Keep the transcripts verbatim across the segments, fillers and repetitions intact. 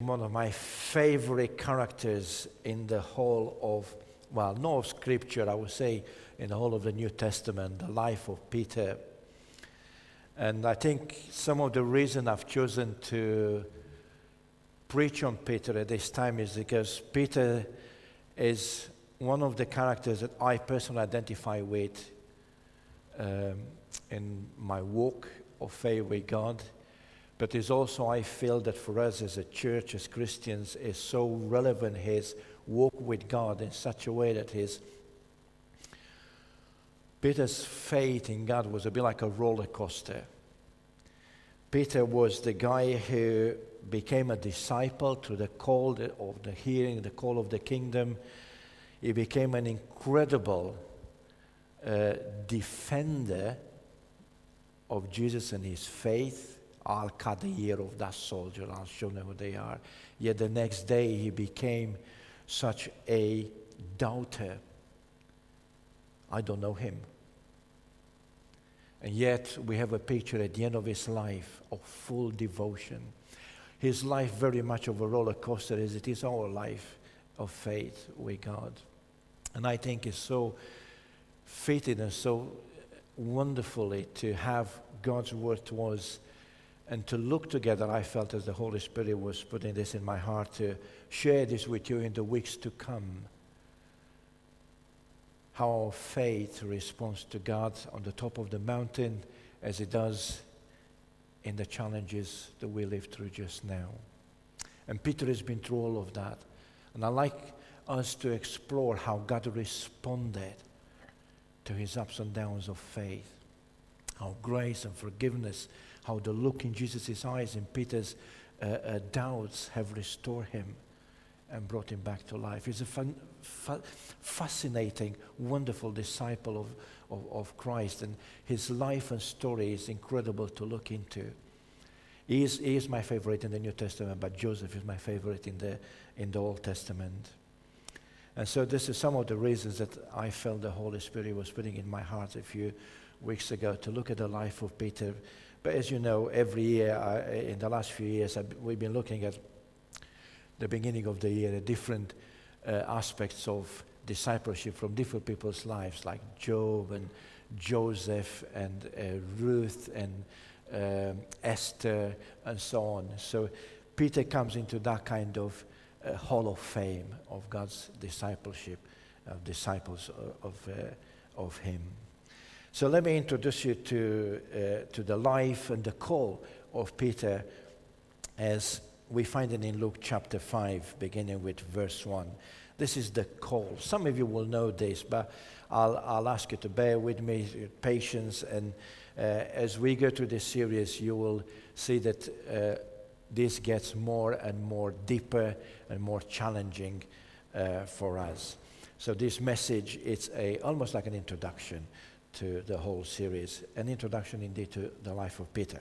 One of my favorite characters in the whole of, well, not of Scripture, I would say, in the whole of the New Testament, the life of Peter. And I think some of the reason I've chosen to preach on Peter at this time is because Peter is one of the characters that I personally identify with um, in my walk of faith with God. But it's also, I feel that for us as a church, as Christians, is so relevant his walk with God in such a way that his Peter's faith in God was a bit like a roller coaster. Peter was the guy who became a disciple through the call of the hearing, the call of the kingdom. He became an incredible uh, defender of Jesus and his faith. I'll cut the ear of that soldier, I'll show them who they are. Yet the next day he became such a doubter. I don't know him. And yet we have a picture at the end of his life of full devotion. His life very much of a roller coaster as it is our life of faith with God. And I think it's so fitting and so wonderfully to have God's word to us and to look together. I felt as the Holy Spirit was putting this in my heart to share this with you in the weeks to come. How our faith responds to God on the top of the mountain as it does in the challenges that we live through just now. And Peter has been through all of that. And I'd like us to explore how God responded to his ups and downs of faith. How grace and forgiveness, how the look in Jesus' eyes and Peter's uh, uh, doubts have restored him and brought him back to life. He's a fun, fa- fascinating, wonderful disciple of, of, of Christ, and his life and story is incredible to look into. He is, he is my favorite in the New Testament, but Joseph is my favorite in the, in the Old Testament. And so this is some of the reasons that I felt the Holy Spirit was putting in my heart a few weeks ago to look at the life of Peter. But as you know, every year, I, in the last few years, I've, we've been looking at the beginning of the year at different uh, aspects of discipleship from different people's lives, like Job and Joseph and uh, Ruth and um, Esther and so on. So Peter comes into that kind of uh, hall of fame of God's discipleship, of disciples of, of, uh, of him. So let me introduce you to, uh, to the life and the call of Peter as we find it in Luke chapter five, beginning with verse one. This is the call. Some of you will know this, but I'll, I'll ask you to bear with me, patience, and uh, as we go through this series, you will see that uh, this gets more and more deeper and more challenging uh, for us. So this message, it's a, almost like an introduction to the whole series, an introduction indeed to the life of Peter.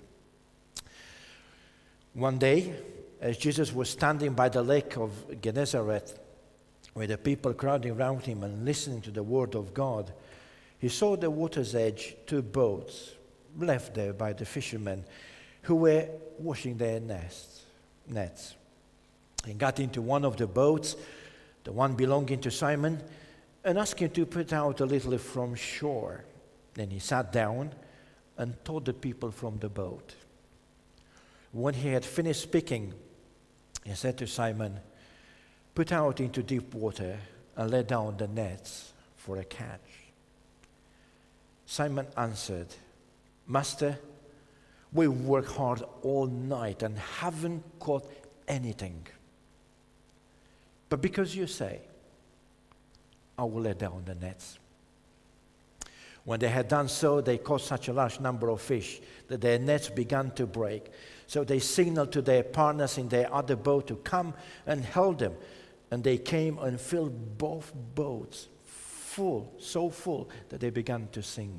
One day, as Jesus was standing by the lake of Gennesaret, with the people crowding around him and listening to the word of God, he saw at the water's edge two boats left there by the fishermen who were washing their nests, nets. He got into one of the boats, the one belonging to Simon, and asked him to put out a little from shore. Then he sat down and taught the people from the boat. When he had finished speaking, he said to Simon, "Put out into deep water and let down the nets for a catch." Simon answered, "Master, we worked hard all night and haven't caught anything. But because you say, I will let down the nets." When they had done so, they caught such a large number of fish that their nets began to break. So they signaled to their partners in their other boat to come and help them. And they came and filled both boats full, so full that they began to sink.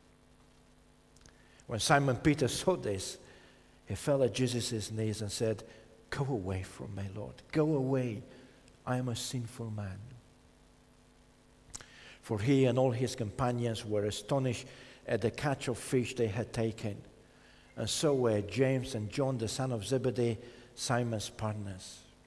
When Simon Peter saw this, he fell at Jesus' knees and said, "Go away from me, Lord. Go away. I am a sinful man." For he and all his companions were astonished at the catch of fish they had taken. And so were James and John, the son of Zebedee, Simon's partners.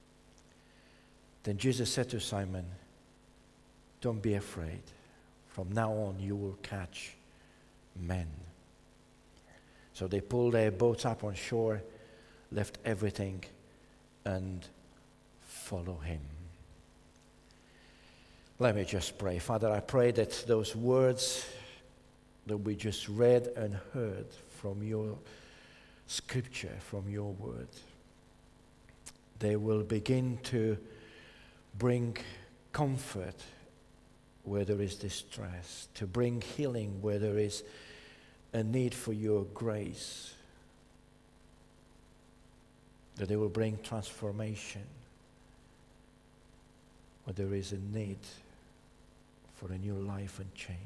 Then Jesus said to Simon, don't be afraid. From now on you will catch men. So they pulled their boats up on shore, left everything, and followed him. Let me just pray. Father, I pray that those words that we just read and heard from your scripture, from your word, they will begin to bring comfort where there is distress, to bring healing where there is a need for your grace, that they will bring transformation where there is a need for a new life and change.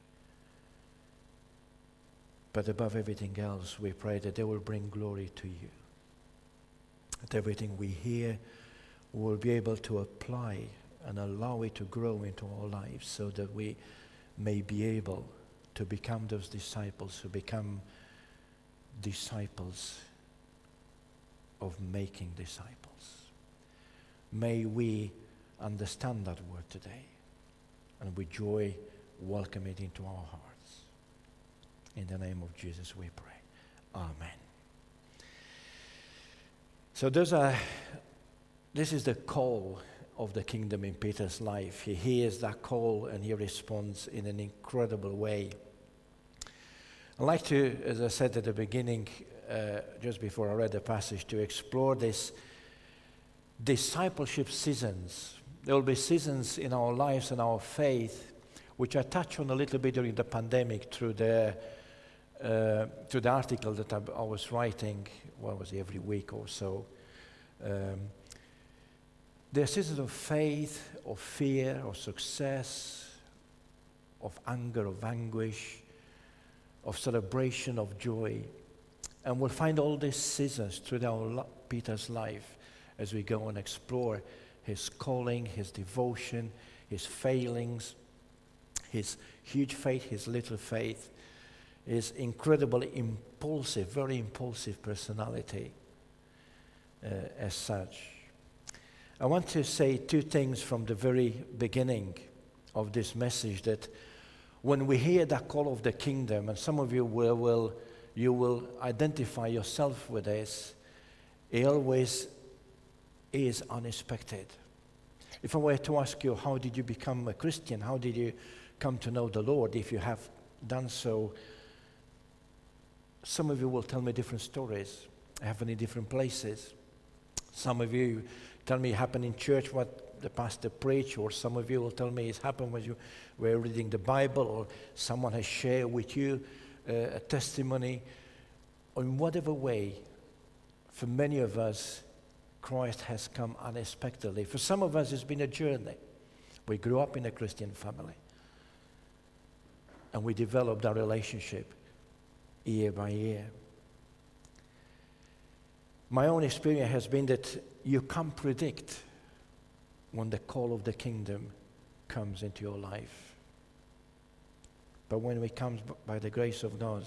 But above everything else, we pray that they will bring glory to you. That everything we hear, we will be able to apply and allow it to grow into our lives so that we may be able to become those disciples who become disciples of making disciples. May we understand that word today and with joy welcome it into our hearts. In the name of Jesus we pray. Amen. So those are, this is the call of the kingdom in Peter's life. He hears that call and he responds in an incredible way. I'd like to, as I said at the beginning, uh, just before I read the passage, to explore this discipleship seasons. There will be seasons in our lives and our faith, which I touched on a little bit during the pandemic through the uh, through the article that I, I was writing. What was it, every week or so? Um, there are seasons of faith, of fear, of success, of anger, of anguish, of celebration, of joy. And we'll find all these seasons through our Peter's life as we go and explore his calling, his devotion, his failings, his huge faith, his little faith, his incredibly impulsive, very impulsive personality uh, as such. I want to say two things from the very beginning of this message, that when we hear that call of the kingdom, and some of you will, will you will identify yourself with this, it always is unexpected. If I were to ask you, how did you become a Christian? How did you come to know the Lord? If you have done so, some of you will tell me different stories, happen in different places. Some of you tell me it happened in church, what the pastor preached, or some of you will tell me it's happened when you were reading the Bible, or someone has shared with you uh, a testimony. In whatever way, for many of us, Christ has come unexpectedly. For some of us, it's been a journey. We grew up in a Christian family, and we developed our relationship year by year. My own experience has been that you can't predict when the call of the kingdom comes into your life. But when it comes by the grace of God,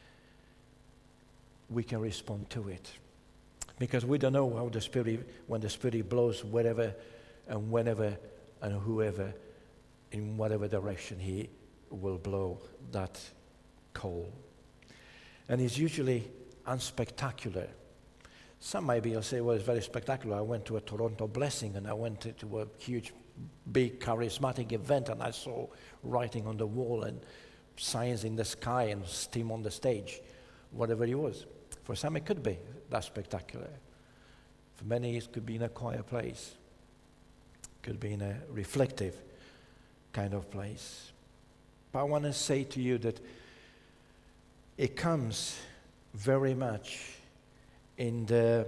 we can respond to it. Because we don't know how the Spirit, when the Spirit blows wherever and whenever and whoever, in whatever direction He will blow that call. And it's usually unspectacular. Some maybe will say, well, it's very spectacular. I went to a Toronto Blessing and I went to, to a huge, big, charismatic event and I saw writing on the wall and signs in the sky and steam on the stage, whatever it was. For some it could be that spectacular. For many it could be in a quiet place. Could be in a reflective kind of place. But I want to say to you that it comes very much in the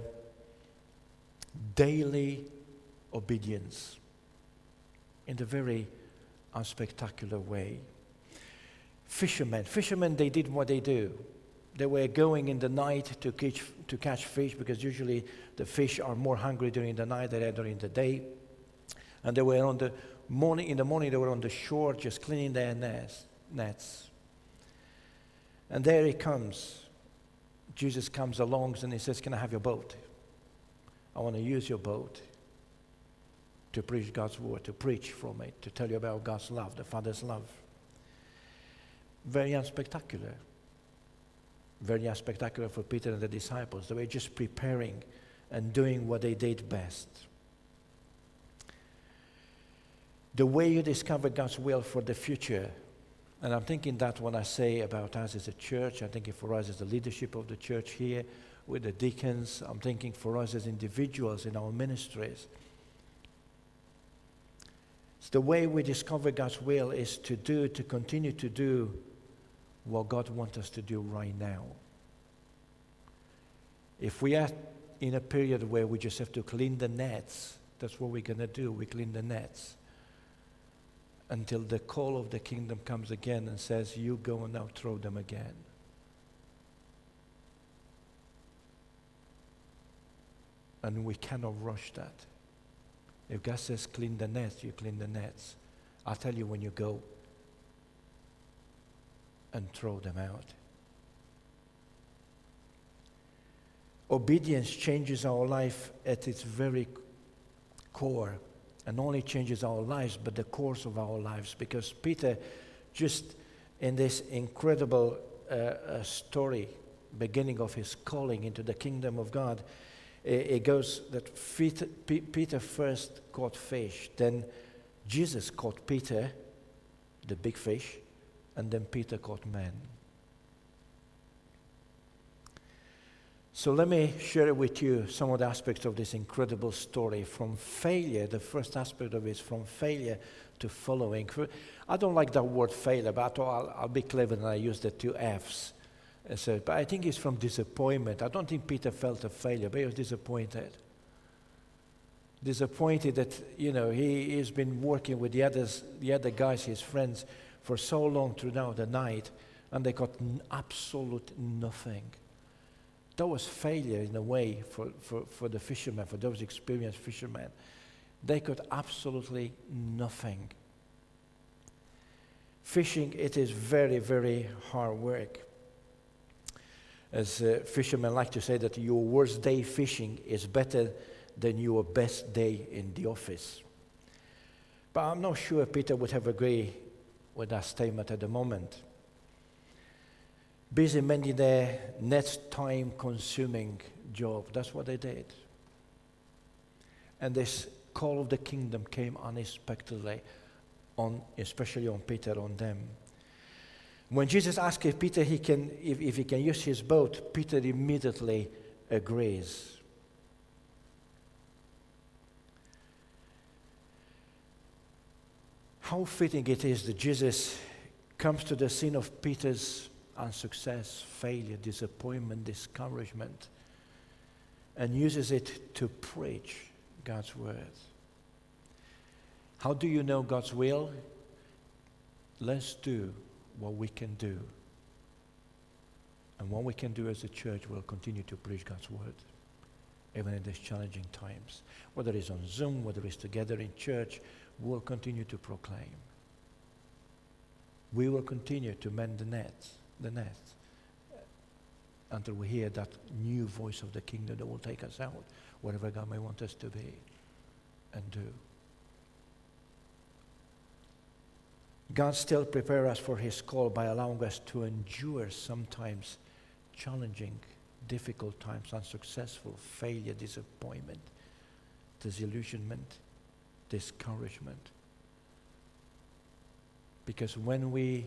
daily obedience, in the very unspectacular way. Fishermen, fishermen, they did what they do. They were going in the night to catch, to catch fish, because usually the fish are more hungry during the night than they are during the day. And they were on the morning, in the morning they were on the shore just cleaning their nets. nets. And there he comes. Jesus comes along and he says, can I have your boat? I want to use your boat. to preach God's word, to preach from it, to tell you about God's love, the Father's love. Very unspectacular. Very unspectacular for Peter and the disciples. They were just preparing and doing what they did best. The way you discover God's will for the future, and I'm thinking that when I say about us as a church, I'm thinking for us as the leadership of the church here, with the deacons, I'm thinking for us as individuals in our ministries. It's the way we discover God's will is to do, to continue to do what God wants us to do right now. If we are in a period where we just have to clean the nets, that's what we're going to do. We clean the nets until the call of the kingdom comes again and says, you go and now throw them again. And we cannot rush that. If God says clean the nets, you clean the nets. I'll tell you when you go and throw them out. Obedience changes our life at its very core, and not only changes our lives, but the course of our lives. Because Peter, just in this incredible uh, uh, story, beginning of his calling into the kingdom of God, it, it goes that Peter, P- Peter first caught fish, then Jesus caught Peter, the big fish, and then Peter caught man. So let me share with you some of the aspects of this incredible story. From failure, the first aspect of it is from failure to following. I don't like that word failure, but I thought I'll, I'll be clever and I use the two F's. So, but I think it's from disappointment. I don't think Peter felt a failure, but he was disappointed. Disappointed that, you know, he has been working with the others, the other guys, his friends, for so long throughout the night, and they got n- absolute nothing. That was failure in a way for, for, for the fishermen, for those experienced fishermen. They got absolutely nothing. Fishing, it is very, very hard work. As uh, fishermen like to say that your worst day fishing is better than your best day in the office. But I'm not sure Peter would have agreed with that statement at the moment. Busy mending their next time-consuming job. That's what they did. And this call of the kingdom came unexpectedly, on, especially on Peter, on them. When Jesus asked if Peter he can, if, if he can use his boat, Peter immediately agrees. How fitting it is that Jesus comes to the scene of Peter's unsuccess, failure, disappointment, discouragement, and uses it to preach God's word. How do you know God's will? Let's do what we can do. And what we can do as a church, we'll continue to preach God's word, even in these challenging times. Whether it's on Zoom, whether it's together in church, we'll continue to proclaim. We will continue to mend the nets. the net until we hear that new voice of the kingdom that will take us out wherever God may want us to be and do. God still prepares us for his call by allowing us to endure sometimes challenging, difficult times, unsuccessful, failure, disappointment, disillusionment, discouragement. Because when we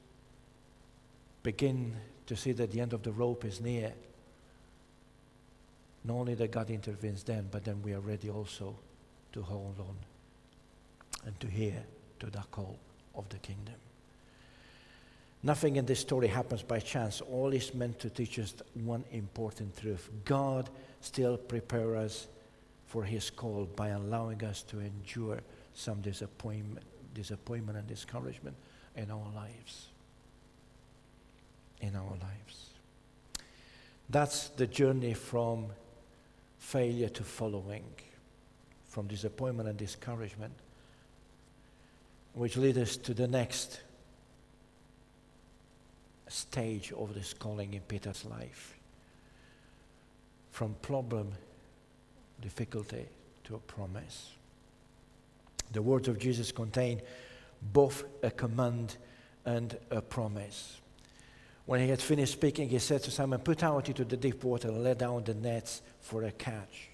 begin to see that the end of the rope is near, not only that God intervenes then, but then we are ready also to hold on and to hear to that call of the kingdom. Nothing in this story happens by chance. All is meant to teach us one important truth. God still prepares us for his call by allowing us to endure some disappointment, disappointment and discouragement in our lives. In our lives. That's the journey from failure to following, from disappointment and discouragement, which leads us to the next stage of this calling in Peter's life. From problem, difficulty, to a promise. The words of Jesus contain both a command and a promise. When he had finished speaking, he said to Simon, "Put out into the deep water and let down the nets for a catch."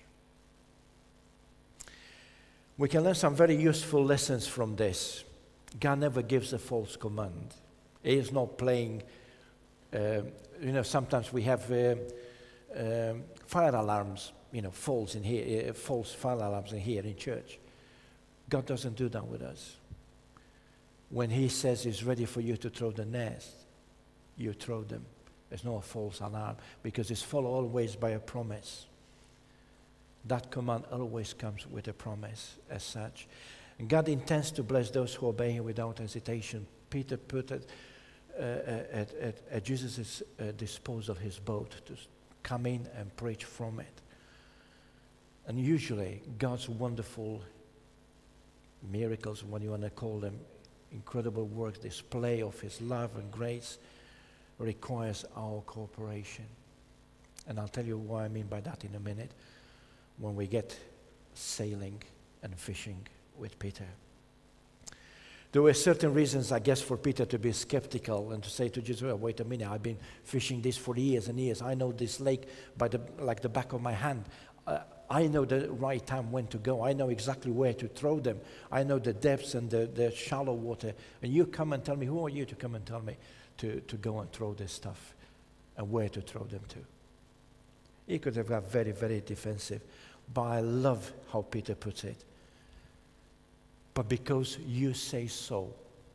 We can learn some very useful lessons from this. God never gives a false command. He is not playing, uh, you know, sometimes we have uh, um, fire alarms, you know, false in here, uh, false fire alarms in here in church. God doesn't do that with us. When he says he's ready for you to throw the nest, you throw them. There's no false alarm because it's followed always by a promise. That command always comes with a promise as such. And God intends to bless those who obey him without hesitation. Peter put it uh, at, at, at Jesus' uh, disposal his boat to come in and preach from it. And usually God's wonderful miracles, what you want to call them, incredible works, display of his love and grace requires our cooperation. And I'll tell you what I mean by that in a minute when we get sailing and fishing with Peter. There were certain reasons, I guess, for Peter to be skeptical and to say to Jesus, well, wait a minute, I've been fishing this for years and years. I know this lake by the, like the back of my hand. Uh, I know the right time when to go. I know exactly where to throw them. I know the depths and the, the shallow water. And you come and tell me, who are you to come and tell me to, to go and throw this stuff and where to throw them to? He could have got very, very defensive. But I love how Peter puts it. But because you say so,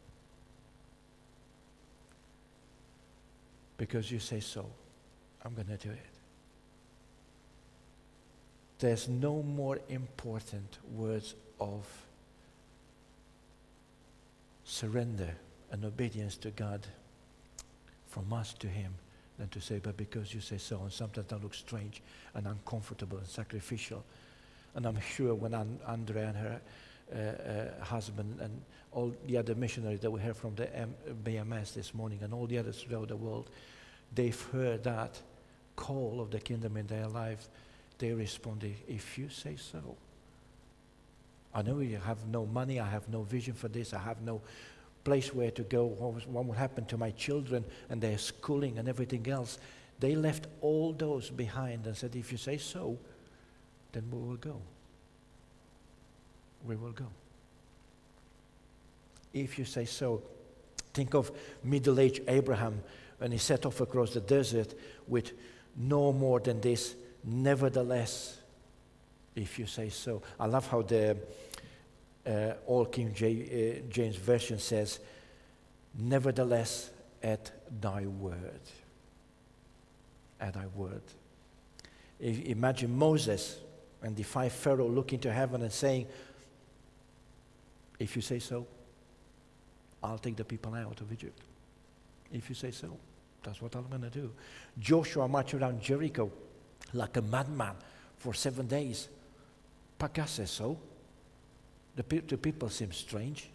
because you say so, I'm going to do it. There's no more important words of surrender and obedience to God from us to him than to say, but because you say so. And sometimes that looks strange and uncomfortable and sacrificial. And I'm sure when An- Andrea and her uh, uh, husband and all the other missionaries that we heard from the M- B M S this morning and all the others throughout the world, they've heard that call of the kingdom in their life. They responded, if you say so. I know you have no money, I have no vision for this, I have no place where to go, what, was, what will happen to my children and their schooling and everything else. They left all those behind and said, if you say so, then we will go. We will go. If you say so. Think of middle-aged Abraham when he set off across the desert with no more than this. Nevertheless, if you say so. I love how the uh, Old King J, uh, James Version says, nevertheless, at thy word. At thy word. I, imagine Moses and defy Pharaoh looking to heaven and saying, if you say so, I'll take the people out of Egypt. If you say so, that's what I'm going to do. Joshua marched around Jericho like a madman for seven days. But God says so. The, pe- the people seem strange.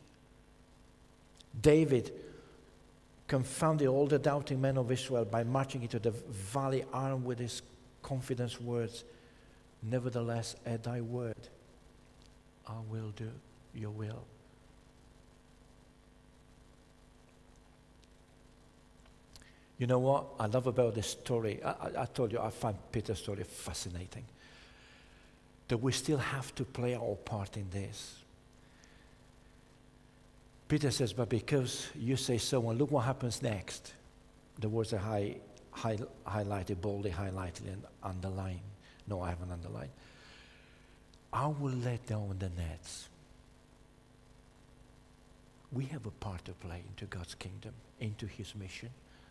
David confounded all the doubting men of Israel by marching into the valley armed with his confidence words. Nevertheless, at thy word, I will do your will. You know what I love about this story? I, I, I told you I find Peter's story fascinating. That we still have to play our part in this. Peter says, but because you say so, and look what happens next. The words are high, high, highlighted, boldly highlighted and underlined. No, I haven't underlined. I will let down the nets. We have a part to play into God's kingdom, into his mission.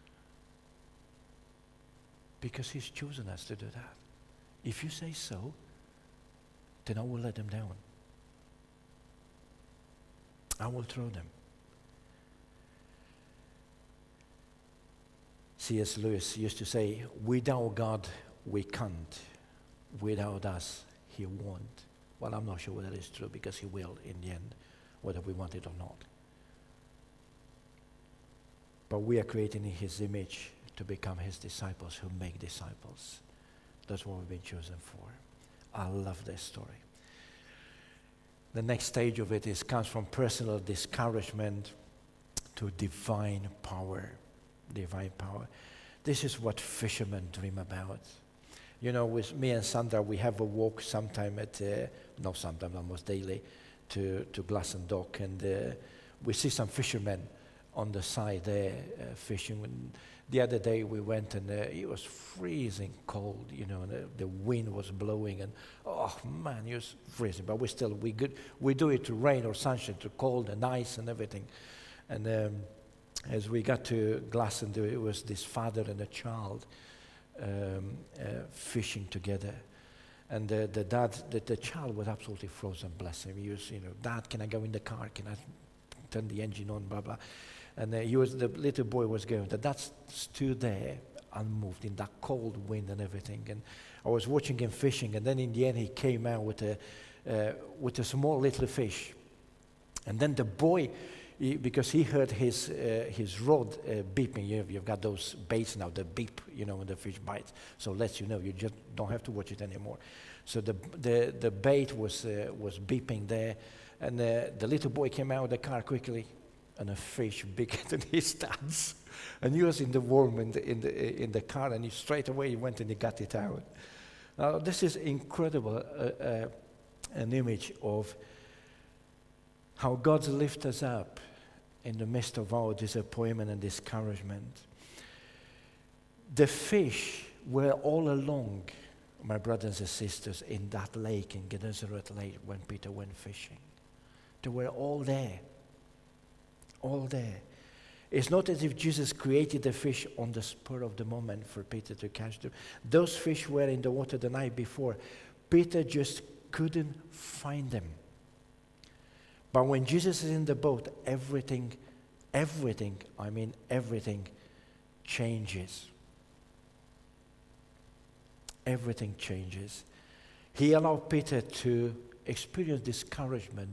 Because he's chosen us to do that. If you say so, then I will let them down. I will throw them. C S Lewis used to say, without God, we can't. Without us, he won't. Well, I'm not sure whether it's true because he will in the end, whether we want it or not. But we are created in his image to become his disciples who make disciples. That's what we've been chosen for. I love this story. The next stage of it is comes from personal discouragement to divine power. Divine power. This is what fishermen dream about. You know, with me and Sandra, we have a walk sometime at, uh, no sometime, almost daily, to, to Glasson Dock, and uh, we see some fishermen on the side there uh, fishing. When the other day we went and uh, it was freezing cold, you know, and uh, the wind was blowing, and oh man, it was freezing. But we still, we good, we do it to rain or sunshine, to cold and ice and everything. And um, as we got to Glasson, it was this father and a child um, uh, fishing together. And the, the dad, the, the child was absolutely frozen, bless him. He was, you know, Dad, can I go in the car? Can I turn the engine on, blah, blah. And uh, he was, the little boy was going. The dad stood there, unmoved, in that cold wind and everything. And I was watching him fishing, and then in the end he came out with a, uh, with a small little fish. And then the boy, he, because he heard his uh, his rod uh, beeping. You know, you've got those baits now, the beep, you know, when the fish bites. So lets you know, you just don't have to watch it anymore. So the the, the bait was uh, was beeping there, and uh, the little boy came out of the car quickly, and a fish bigger than his dad's. And he was in the warm in the in the in the car, and he straight away he went and he got it out. Now this is incredible, uh, uh, an image of how God lifts us up in the midst of our disappointment and discouragement. The fish were all along, my brothers and sisters, in that lake, in Gennesaret Lake, when Peter went fishing. They were all there. All there. It's not as if Jesus created the fish on the spur of the moment for Peter to catch them. Those fish were in the water the night before. Peter just couldn't find them. But when Jesus is in the boat, everything, everything, I mean everything changes. Everything changes. He allowed Peter to experience discouragement,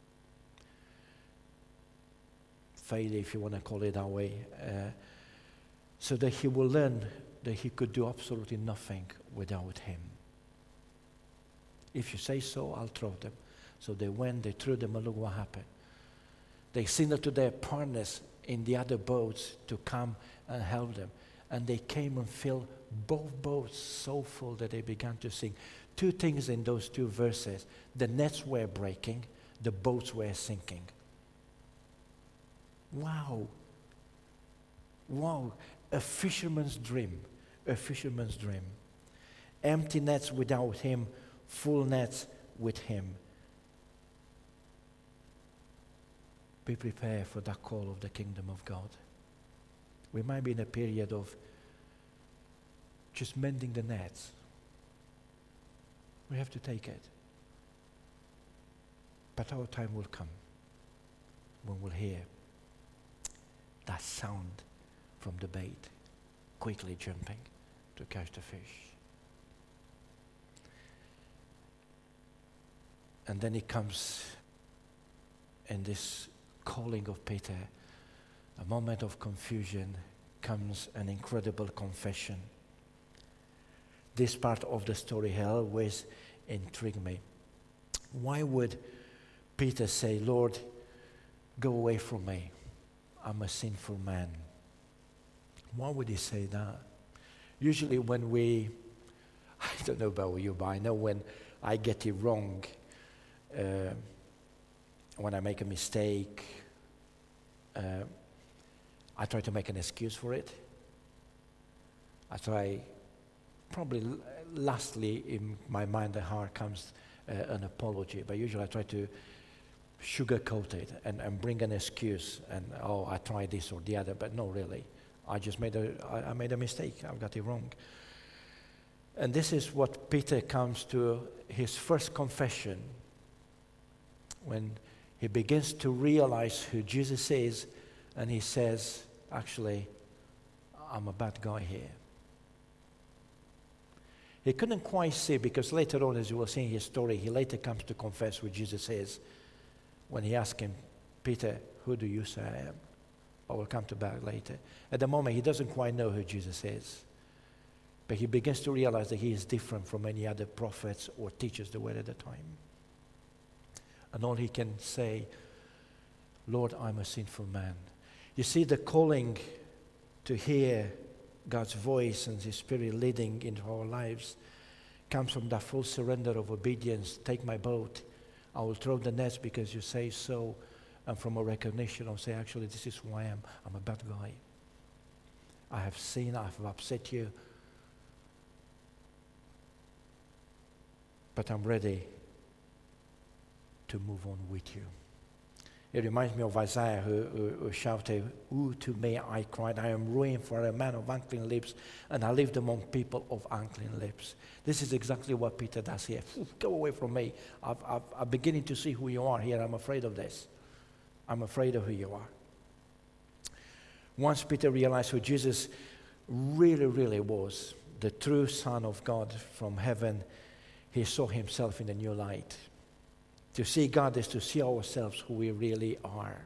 failure, if you want to call it that way, uh, so that he will learn that he could do absolutely nothing without him. If you say so, I'll throw them. So they went, they threw them, and look what happened. They signaled to their partners in the other boats to come and help them. And they came and filled both boats so full that they began to sink. Two things in those two verses. The nets were breaking, the boats were sinking. Wow. Wow. A fisherman's dream. A fisherman's dream. Empty nets without him, full nets with him. Be prepared for that call of the kingdom of God. We might be in a period of just mending the nets. We have to take it. But our time will come when we'll hear that sound from the bait, quickly jumping to catch the fish. And then it comes in this calling of Peter, a moment of confusion, comes an incredible confession. This part of the story always intrigued me. Why would Peter say, Lord, go away from me, I'm a sinful man? Why would he say that? Usually when we, I don't know about you, but I know when I get it wrong, uh, when I make a mistake, uh, I try to make an excuse for it. I try, probably l- lastly in my mind and heart comes uh, an apology, but usually I try to sugarcoat it and, and bring an excuse and, oh, I tried this or the other, but no, really. I just made a, I, I made a mistake, I got it wrong. And this is what Peter comes to his first confession, when he begins to realize who Jesus is, and he says, actually, I'm a bad guy here. He couldn't quite see, because later on, as you will see in his story, he later comes to confess who Jesus is. When he asked him, Peter, who do you say I am? I will come to that later. At the moment, he doesn't quite know who Jesus is. But he begins to realize that he is different from any other prophets or teachers there were at the time. And all he can say, Lord, I'm a sinful man. You see, the calling to hear God's voice and His Spirit leading into our lives comes from that full surrender of obedience. Take my boat. I will throw the nets because you say so. And from a recognition, I'll say, actually, this is who I am. I'm a bad guy. I have sinned. I have upset you. But I'm ready to move on with you. It reminds me of Isaiah who, who, who shouted, "Woe to me," I cried, "I am ruined, for a man of unclean lips, and I lived among people of unclean lips." This is exactly what Peter does here. Go away from me. I've, I've, I'm beginning to see who you are here. I'm afraid of this. I'm afraid of who you are. Once Peter realized who Jesus really, really was, the true Son of God from heaven, he saw himself in a new light. To see God is to see ourselves who we really are.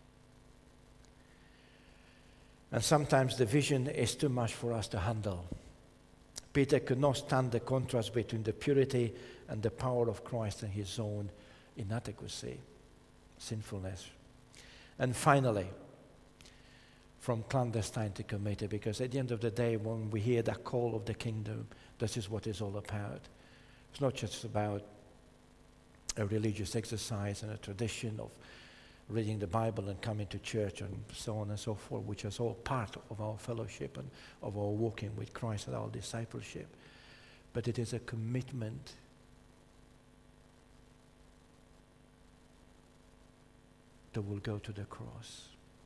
And sometimes the vision is too much for us to handle. Peter could not stand the contrast between the purity and the power of Christ and his own inadequacy, sinfulness. And finally, from clandestine to committed, because at the end of the day, when we hear that call of the kingdom, this is what it's all about. It's not just about a religious exercise and a tradition of reading the Bible and coming to church and so on and so forth, which is all part of our fellowship and of our walking with Christ and our discipleship. But it is a commitment that will go to the cross,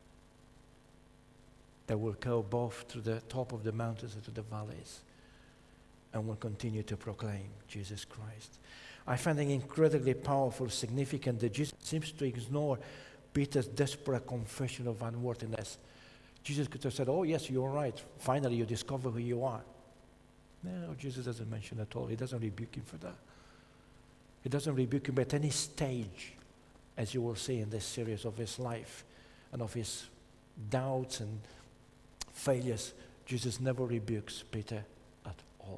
that will go both to the top of the mountains and to the valleys, and will continue to proclaim Jesus Christ. I find it incredibly powerful, significant that Jesus seems to ignore Peter's desperate confession of unworthiness. Jesus could have said, "Oh yes, you're right. Finally you discover who you are." No, Jesus doesn't mention at all. He doesn't rebuke him for that. He doesn't rebuke him at any stage, as you will see in this series of his life and of his doubts and failures. Jesus never rebukes Peter at all.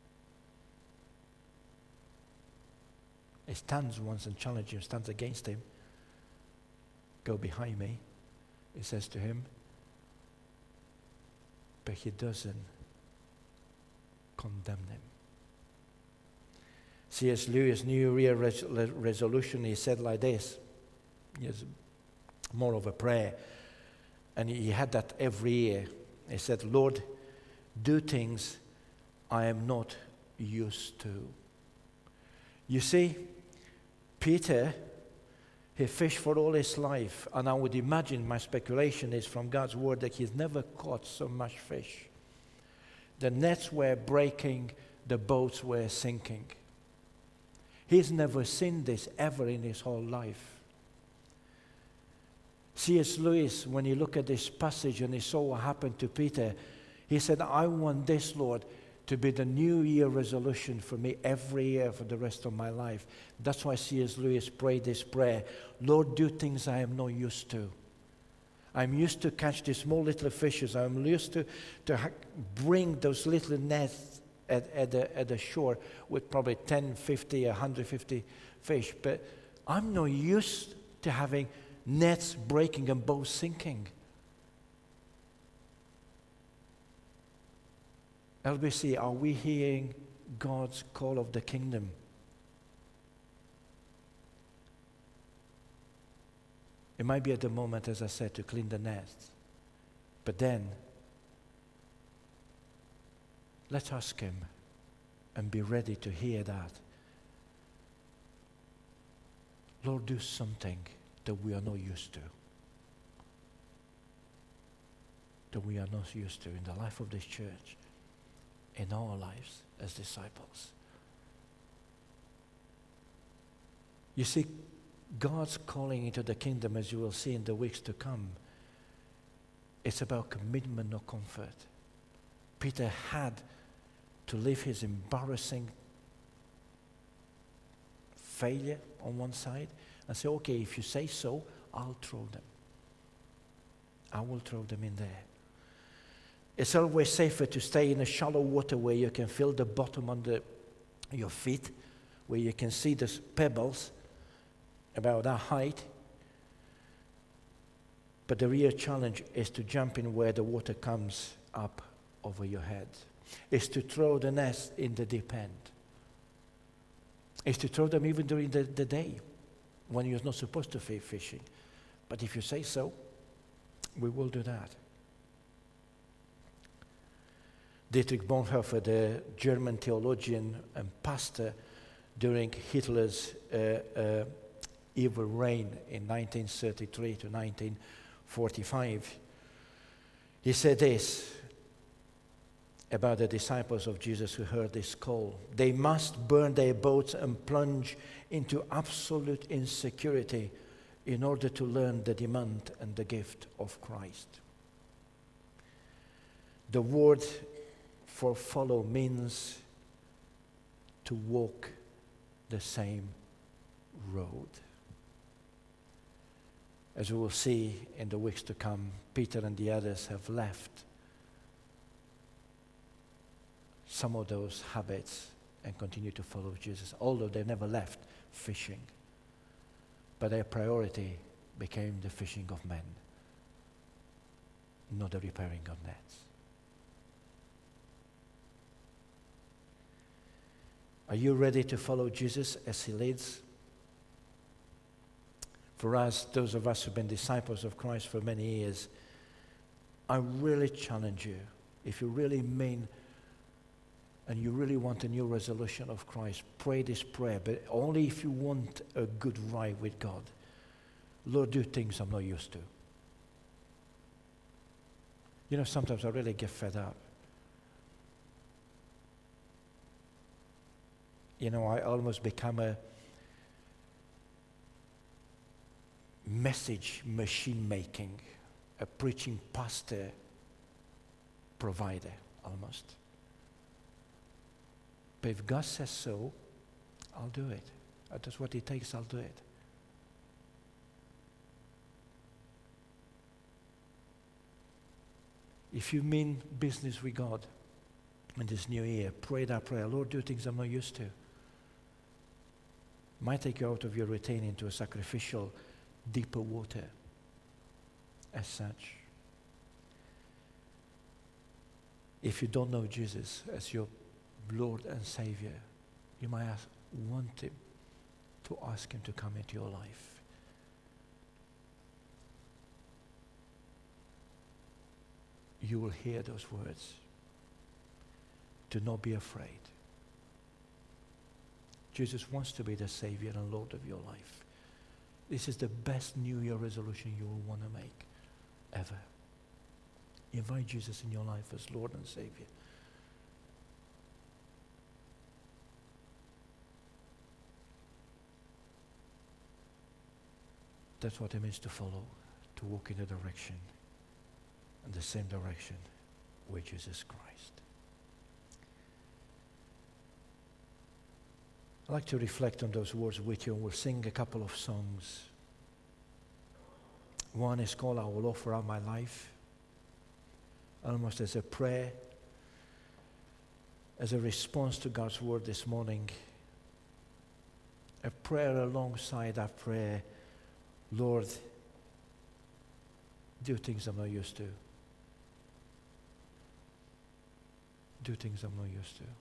He stands once and challenges him, stands against him. "Go behind me," he says to him. But he doesn't condemn him. C S Lewis' New Year res- resolution, he said like this. He has more of a prayer. And he had that every year. He said, "Lord, do things I am not used to." You see, Peter, he fished for all his life, and I would imagine, my speculation is from God's word, that he's never caught so much fish. The nets were breaking, the boats were sinking. He's never seen this ever in his whole life. C S Lewis, when he looked at this passage and he saw what happened to Peter, he said, "I want this, Lord, to be the New Year resolution for me every year for the rest of my life." That's why C S Lewis prayed this prayer. "Lord, do things I am not used to. I'm used to catch these small little fishes. I'm used to, to ha- bring those little nets at, at, the, at the shore with probably ten, fifty, one hundred fifty fish. But I'm not used to having nets breaking and boats sinking." L B C, are we hearing God's call of the kingdom? It might be at the moment, as I said, to clean the nets. But then, let's ask Him and be ready to hear that. Lord, do something that we are not used to. That we are not used to in the life of this church, in our lives as disciples. You see, God's calling into the kingdom, as you will see in the weeks to come, it's about commitment, not comfort. Peter had to leave his embarrassing failure on one side and say, "Okay, if you say so, I'll throw them. I will throw them in there." It's always safer to stay in a shallow water where you can feel the bottom under your feet, where you can see the pebbles, about that height. But the real challenge is to jump in where the water comes up over your head. Is to throw the nets in the deep end. Is to throw them even during the, the day when you're not supposed to be fishing. But if you say so, we will do that. Dietrich Bonhoeffer, the German theologian and pastor during Hitler's uh, uh, evil reign in nineteen thirty-three to nineteen forty-five, he said this about the disciples of Jesus who heard this call. They must burn their boats and plunge into absolute insecurity in order to learn the demand and the gift of Christ. The word for follow means to walk the same road. As we will see in the weeks to come, Peter and the others have left some of those habits and continue to follow Jesus, although they never left fishing. But their priority became the fishing of men, not the repairing of nets. Are you ready to follow Jesus as he leads? For us, those of us who've been disciples of Christ for many years, I really challenge you, if you really mean and you really want a new resolution of Christ, pray this prayer, but only if you want a good ride with God. Lord, do things I'm not used to. You know, sometimes I really get fed up. You know, I almost become a message machine making, a preaching pastor provider almost. But if God says so, I'll do it. If that's what it takes, I'll do it. If you mean business with God in this new year, pray that prayer. Lord, do things I'm not used to. Might take you out of your routine into a sacrificial, deeper water as such. If you don't know Jesus as your Lord and Savior, you might ask, want him to ask him to come into your life. You will hear those words. Do not be afraid. Jesus wants to be the Savior and Lord of your life. This is the best New Year resolution you will want to make, ever. Invite Jesus in your life as Lord and Savior. That's what it means to follow, to walk in the direction, in the same direction with Jesus Christ. I'd like to reflect on those words with you, and we'll sing a couple of songs. One is called I Will Offer Up My Life, almost as a prayer, as a response to God's word this morning. A prayer alongside that prayer, Lord, do things I'm not used to. Do things I'm not used to.